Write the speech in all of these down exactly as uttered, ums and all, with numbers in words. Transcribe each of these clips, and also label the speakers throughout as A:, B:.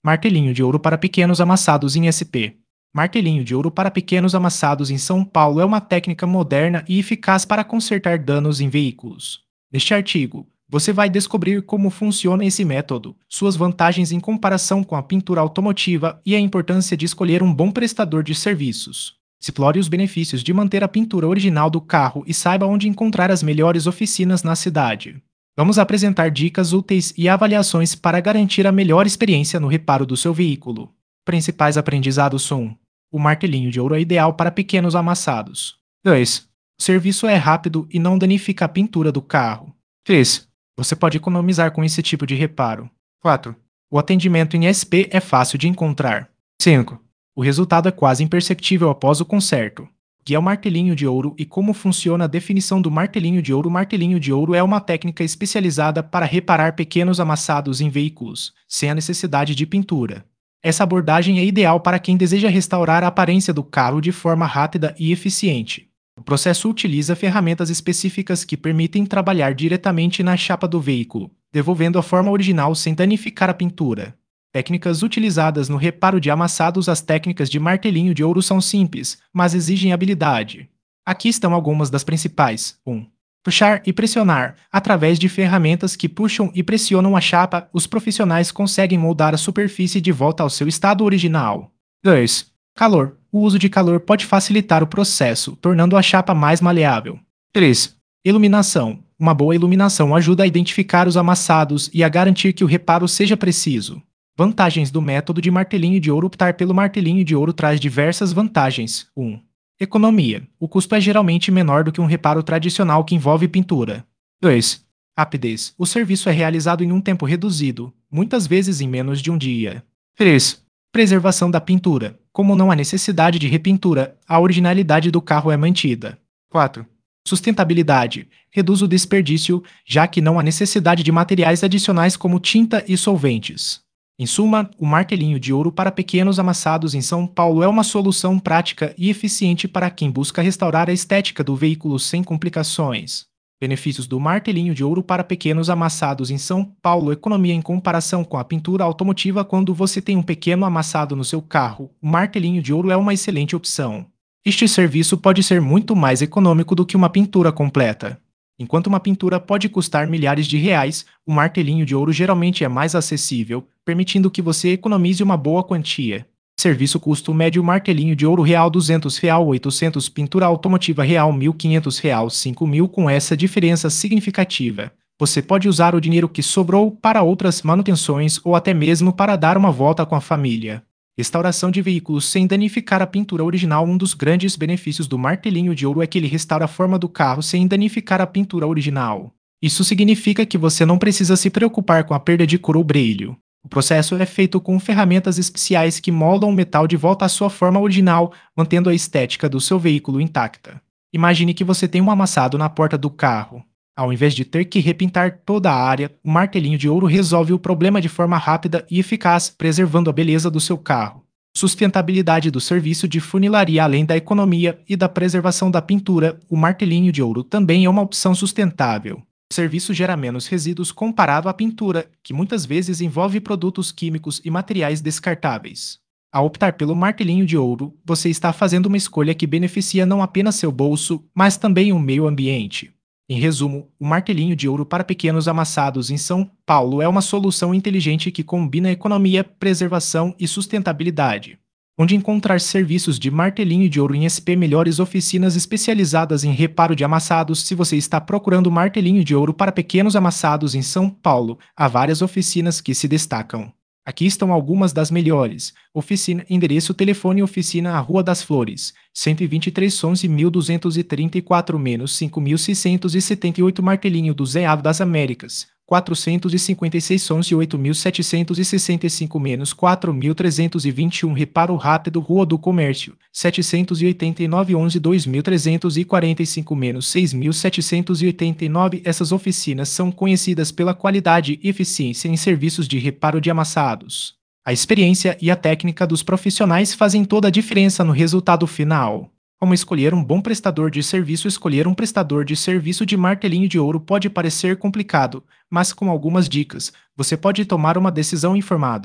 A: Martelinho de ouro para pequenos amassados em S P. Martelinho de ouro para pequenos amassados em São Paulo é uma técnica moderna e eficaz para consertar danos em veículos. Neste artigo, você vai descobrir como funciona esse método, suas vantagens em comparação com a pintura automotiva e a importância de escolher um bom prestador de serviços. Explore os benefícios de manter a pintura original do carro e saiba onde encontrar as melhores oficinas na cidade. Vamos apresentar dicas úteis e avaliações para garantir a melhor experiência no reparo do seu veículo. Principais aprendizados são: o martelinho de ouro é ideal para pequenos amassados. dois. O serviço é rápido e não danifica a pintura do carro. três. Você pode economizar com esse tipo de reparo. quatro. O atendimento em S P é fácil de encontrar. cinco. O resultado é quase imperceptível após o conserto. O que é o martelinho de ouro e como funciona a definição do martelinho de ouro? O martelinho de ouro é uma técnica especializada para reparar pequenos amassados em veículos, sem a necessidade de pintura. Essa abordagem é ideal para quem deseja restaurar a aparência do carro de forma rápida e eficiente. O processo utiliza ferramentas específicas que permitem trabalhar diretamente na chapa do veículo, devolvendo a forma original sem danificar a pintura. Técnicas utilizadas no reparo de amassados. As técnicas de martelinho de ouro são simples, mas exigem habilidade. Aqui estão algumas das principais. um. Puxar e pressionar. Através de ferramentas que puxam e pressionam a chapa, os profissionais conseguem moldar a superfície de volta ao seu estado original. dois. Calor. O uso de calor pode facilitar o processo, tornando a chapa mais maleável. três. Iluminação. Uma boa iluminação ajuda a identificar os amassados e a garantir que o reparo seja preciso. Vantagens do método de martelinho de ouro. Optar pelo martelinho de ouro traz diversas vantagens. um. Economia. O custo é geralmente menor do que um reparo tradicional que envolve pintura. dois. Rapidez. O serviço é realizado em um tempo reduzido, muitas vezes em menos de um dia. três. Preservação da pintura. Como não há necessidade de repintura, a originalidade do carro é mantida. quatro. Sustentabilidade. Reduz o desperdício, já que não há necessidade de materiais adicionais como tinta e solventes. Em suma, o martelinho de ouro para pequenos amassados em São Paulo é uma solução prática e eficiente para quem busca restaurar a estética do veículo sem complicações. Benefícios do martelinho de ouro para pequenos amassados em São Paulo. Economia em comparação com a pintura automotiva. Quando você tem um pequeno amassado no seu carro, o martelinho de ouro é uma excelente opção. Este serviço pode ser muito mais econômico do que uma pintura completa. Enquanto uma pintura pode custar milhares de reais, o martelinho de ouro geralmente é mais acessível, permitindo que você economize uma boa quantia. Serviço custo médio: martelinho de ouro real duzentos real oitocentos, pintura automotiva real mil e quinhentos real cinco mil. Com essa diferença significativa, você pode usar o dinheiro que sobrou para outras manutenções ou até mesmo para dar uma volta com a família. Restauração de veículos sem danificar a pintura original. Um dos grandes benefícios do martelinho de ouro é que ele restaura a forma do carro sem danificar a pintura original. Isso significa que você não precisa se preocupar com a perda de cor ou brilho. O processo é feito com ferramentas especiais que moldam o metal de volta à sua forma original, mantendo a estética do seu veículo intacta. Imagine que você tem um amassado na porta do carro. Ao invés de ter que repintar toda a área, o martelinho de ouro resolve o problema de forma rápida e eficaz, preservando a beleza do seu carro. Sustentabilidade do serviço de funilaria. Além da economia e da preservação da pintura, o martelinho de ouro também é uma opção sustentável. O serviço gera menos resíduos comparado à pintura, que muitas vezes envolve produtos químicos e materiais descartáveis. Ao optar pelo martelinho de ouro, você está fazendo uma escolha que beneficia não apenas seu bolso, mas também o meio ambiente. Em resumo, o martelinho de ouro para pequenos amassados em São Paulo é uma solução inteligente que combina economia, preservação e sustentabilidade. Onde encontrar serviços de martelinho de ouro em S P. Melhores oficinas especializadas em reparo de amassados. Se você está procurando martelinho de ouro para pequenos amassados em São Paulo, há várias oficinas que se destacam. Aqui estão algumas das melhores. Oficina, endereço, telefone: oficina, a Rua das Flores, cento e vinte e três onze mil duzentos e trinta e quatro cinco mil seiscentos e setenta e oito. Martelinho do Zé Ave das Américas, quatrocentos e cinquenta e seis onze oito mil setecentos e sessenta e cinco quatro mil trezentos e vinte e um. Reparo rápido, Rua do Comércio, setecentos e oitenta e nove onze dois mil trezentos e quarenta e cinco seis mil setecentos e oitenta e nove. Essas oficinas são conhecidas pela qualidade e eficiência em serviços de reparo de amassados. A experiência e a técnica dos profissionais fazem toda a diferença no resultado final. Como escolher um bom prestador de serviço? Escolher um prestador de serviço de martelinho de ouro pode parecer complicado, mas com algumas dicas, você pode tomar uma decisão informada.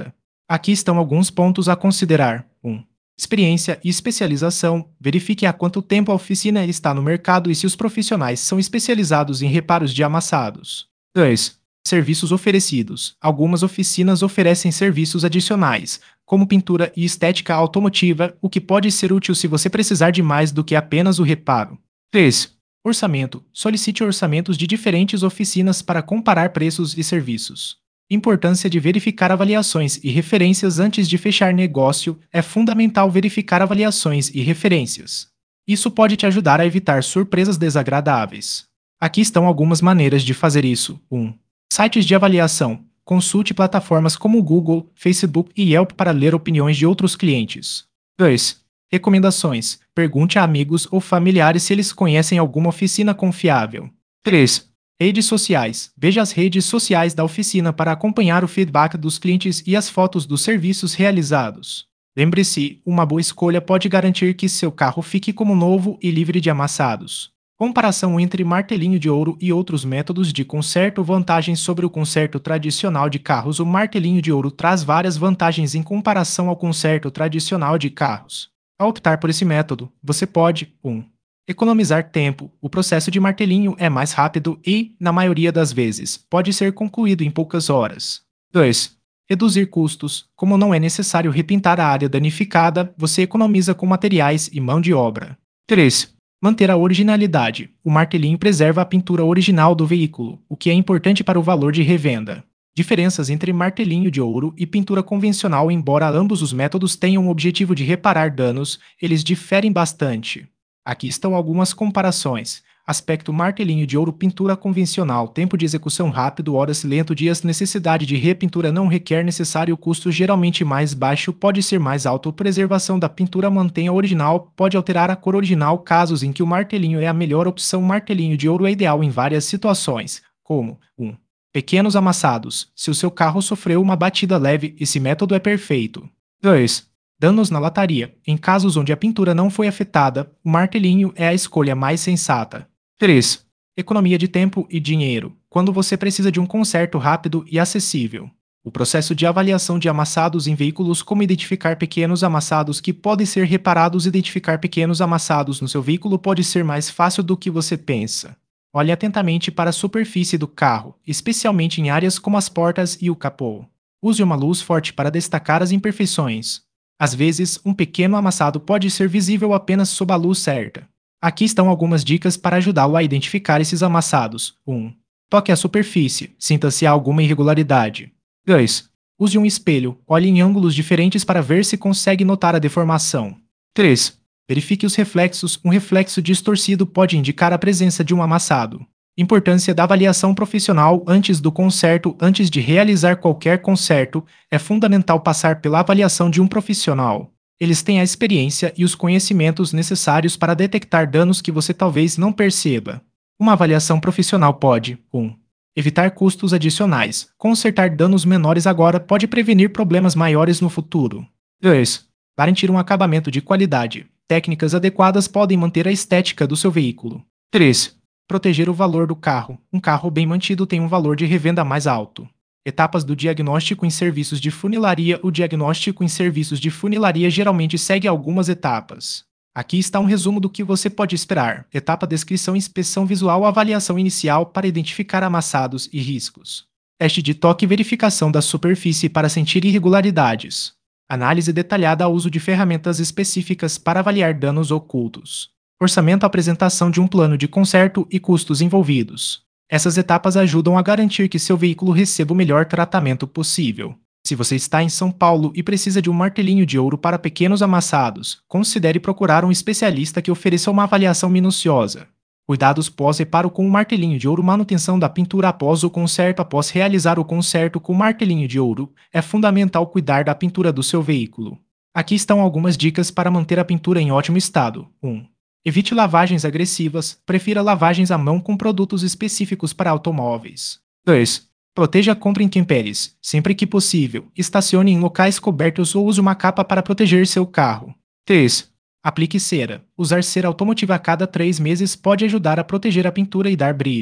A: Aqui estão alguns pontos a considerar. um. Experiência e especialização. Verifique há quanto tempo a oficina está no mercado e se os profissionais são especializados em reparos de amassados. dois. Serviços oferecidos. Algumas oficinas oferecem serviços adicionais, como pintura e estética automotiva, o que pode ser útil se você precisar de mais do que apenas o reparo. três. Orçamento. Solicite orçamentos de diferentes oficinas para comparar preços e serviços. Importância de verificar avaliações e referências antes de fechar negócio. É fundamental verificar avaliações e referências. Isso pode te ajudar a evitar surpresas desagradáveis. Aqui estão algumas maneiras de fazer isso. um. Sites de avaliação. Consulte plataformas como Google, Facebook e Yelp para ler opiniões de outros clientes. dois. Recomendações. Pergunte a amigos ou familiares se eles conhecem alguma oficina confiável. três. Redes sociais. Veja as redes sociais da oficina para acompanhar o feedback dos clientes e as fotos dos serviços realizados. Lembre-se, uma boa escolha pode garantir que seu carro fique como novo e livre de amassados. Comparação entre martelinho de ouro e outros métodos de conserto. Vantagens sobre o conserto tradicional de carros. O martelinho de ouro traz várias vantagens em comparação ao conserto tradicional de carros. Ao optar por esse método, você pode um. Economizar tempo. O processo de martelinho é mais rápido e, na maioria das vezes, pode ser concluído em poucas horas. dois. Reduzir custos. Como não é necessário repintar a área danificada, você economiza com materiais e mão de obra. três. Manter a originalidade. O martelinho preserva a pintura original do veículo, o que é importante para o valor de revenda. Diferenças entre martelinho de ouro e pintura convencional. Embora ambos os métodos tenham o objetivo de reparar danos, eles diferem bastante. Aqui estão algumas comparações. Aspecto: martelinho de ouro, pintura convencional, tempo de execução rápido, horas lento, dias, necessidade de repintura não requer necessário, custo geralmente mais baixo, pode ser mais alto, preservação da pintura, mantém a original, pode alterar a cor original, casos em que o martelinho é a melhor opção. Martelinho de ouro é ideal em várias situações, como um. Pequenos amassados. Se o seu carro sofreu uma batida leve, esse método é perfeito. dois. Danos na lataria. Em casos onde a pintura não foi afetada, o martelinho é a escolha mais sensata. três. Economia de tempo e dinheiro. Quando você precisa de um conserto rápido e acessível. O processo de avaliação de amassados em veículos. Como identificar pequenos amassados que podem ser reparados. Identificar pequenos amassados no seu veículo pode ser mais fácil do que você pensa. Olhe atentamente para a superfície do carro, especialmente em áreas como as portas e o capô. Use uma luz forte para destacar as imperfeições. Às vezes, um pequeno amassado pode ser visível apenas sob a luz certa. Aqui estão algumas dicas para ajudá-lo a identificar esses amassados. um. Toque a superfície. Sinta se há alguma irregularidade. dois. Use um espelho. Olhe em ângulos diferentes para ver se consegue notar a deformação. três. Verifique os reflexos. Um reflexo distorcido pode indicar a presença de um amassado. Importância da avaliação profissional antes do conserto. Antes de realizar qualquer conserto, é fundamental passar pela avaliação de um profissional. Eles têm a experiência e os conhecimentos necessários para detectar danos que você talvez não perceba. Uma avaliação profissional pode um. Evitar custos adicionais. Consertar danos menores agora pode prevenir problemas maiores no futuro. dois. Garantir um acabamento de qualidade. Técnicas adequadas podem manter a estética do seu veículo. três. Proteger o valor do carro. Um carro bem mantido tem um valor de revenda mais alto. Etapas do diagnóstico em serviços de funilaria. O diagnóstico em serviços de funilaria geralmente segue algumas etapas. Aqui está um resumo do que você pode esperar. Etapa: descrição, inspeção visual, avaliação inicial para identificar amassados e riscos. Teste de toque e verificação da superfície para sentir irregularidades. Análise detalhada ao uso de ferramentas específicas para avaliar danos ocultos. Orçamento: apresentação de um plano de conserto e custos envolvidos. Essas etapas ajudam a garantir que seu veículo receba o melhor tratamento possível. Se você está em São Paulo e precisa de um martelinho de ouro para pequenos amassados, considere procurar um especialista que ofereça uma avaliação minuciosa. Cuidados pós-reparo com o martelinho de ouro. Manutenção da pintura após o conserto. Após realizar o conserto com o martelinho de ouro, é fundamental cuidar da pintura do seu veículo. Aqui estão algumas dicas para manter a pintura em ótimo estado. um. Evite lavagens agressivas. Prefira lavagens à mão com produtos específicos para automóveis. dois. Proteja a compra em intempéries. Sempre que possível, estacione em locais cobertos ou use uma capa para proteger seu carro. três. Aplique cera. Usar cera automotiva a cada três meses pode ajudar a proteger a pintura e dar brilho.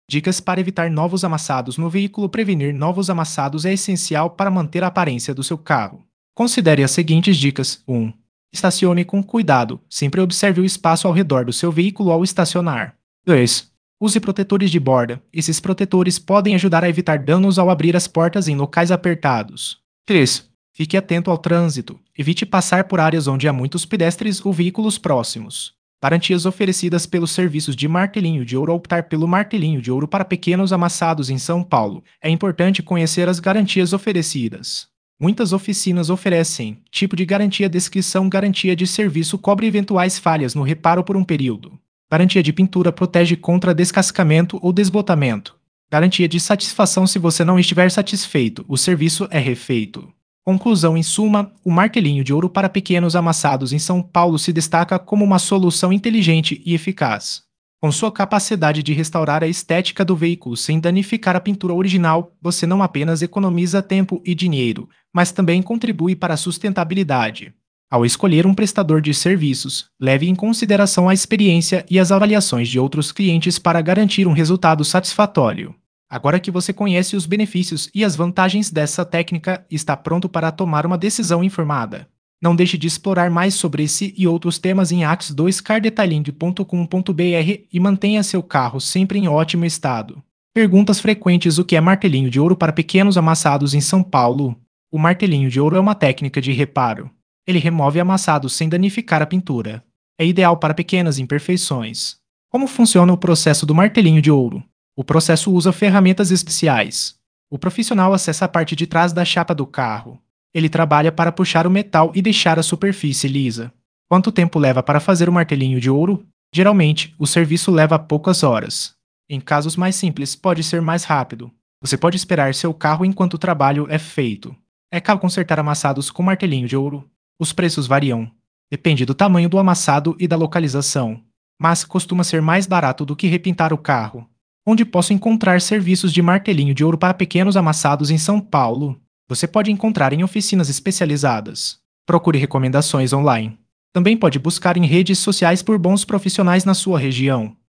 A: Dicas para evitar novos amassados no veículo. Prevenir novos amassados é essencial para manter a aparência do seu carro. Considere as seguintes dicas. um. Estacione com cuidado. Sempre observe o espaço ao redor do seu veículo ao estacionar. dois. Use protetores de borda. Esses protetores podem ajudar a evitar danos ao abrir as portas em locais apertados. três. Fique atento ao trânsito. Evite passar por áreas onde há muitos pedestres ou veículos próximos. Garantias oferecidas pelos serviços de Martelinho de Ouro. Ao optar pelo Martelinho de Ouro para pequenos amassados em São Paulo, é importante conhecer as garantias oferecidas. Muitas oficinas oferecem tipo de garantia. Descrição: garantia de serviço cobre eventuais falhas no reparo por um período. Garantia de pintura protege contra descascamento ou desbotamento. Garantia de satisfação: se você não estiver satisfeito, o serviço é refeito. Conclusão: em suma, o Martelinho de Ouro para pequenos amassados em São Paulo se destaca como uma solução inteligente e eficaz. Com sua capacidade de restaurar a estética do veículo sem danificar a pintura original, você não apenas economiza tempo e dinheiro, mas também contribui para a sustentabilidade. Ao escolher um prestador de serviços, leve em consideração a experiência e as avaliações de outros clientes para garantir um resultado satisfatório. Agora que você conhece os benefícios e as vantagens dessa técnica, está pronto para tomar uma decisão informada. Não deixe de explorar mais sobre esse e outros temas em ax dois car detailing ponto com ponto br e mantenha seu carro sempre em ótimo estado. Perguntas frequentes: o que é martelinho de ouro para pequenos amassados em São Paulo? O martelinho de ouro é uma técnica de reparo. Ele remove amassados sem danificar a pintura. É ideal para pequenas imperfeições. Como funciona o processo do martelinho de ouro? O processo usa ferramentas especiais. O profissional acessa a parte de trás da chapa do carro. Ele trabalha para puxar o metal e deixar a superfície lisa. Quanto tempo leva para fazer o martelinho de ouro? Geralmente, o serviço leva poucas horas. Em casos mais simples, pode ser mais rápido. Você pode esperar seu carro enquanto o trabalho é feito. É caro consertar amassados com martelinho de ouro? Os preços variam. Depende do tamanho do amassado e da localização. Mas costuma ser mais barato do que repintar o carro. Onde posso encontrar serviços de martelinho de ouro para pequenos amassados em São Paulo? Você pode encontrar em oficinas especializadas. Procure recomendações online. Também pode buscar em redes sociais por bons profissionais na sua região.